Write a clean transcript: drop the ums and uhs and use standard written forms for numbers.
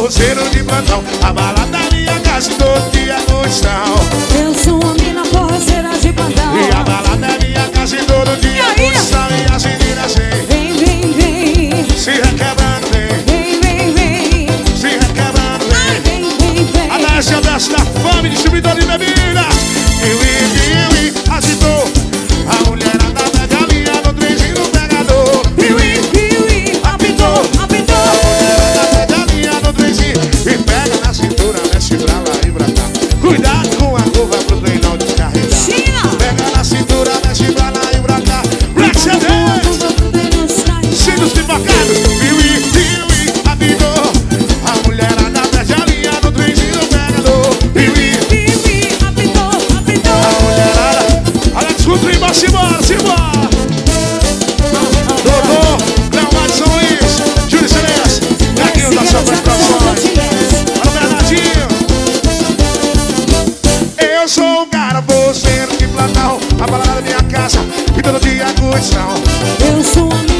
forrozeiro de plantão. A balada da minha casa todo dia é curtição. Eu sou uma mina forrozeira de plantão. E a balada da minha casa todo dia é curtição. E as meninas vem, vem, vem, se requebrando, vem, vem, vem, se requebrando, ai, vem. vem. A desce da fome, distribuidor de bebida. Piuí, agitou. A mulherada pede a linha no trenzinho do pegador. Piuí, apitou. A mulherada pede a linha no trenzinho e pega na cintura, mexe pra lá e pra cá. Cuidado com a curva pro trem não descarregar. Pega na cintura, mexe pra lá e pra cá. Rex é Deus. Sinos pipocados. Piuí, apitou. A mulherada pede a linha no trenzinho do pegador. Piuí, Apitou. a mulherada. Alex Coutinho, simbora. Doutor, Cleomar de São Luís, Júlio Celeste, Gaguinho da Sua Produções. Alô, Bernardinho. Eu sou o cara forrozeiro de plantão. A balada da minha casa e todo dia curtição. Eu sou uma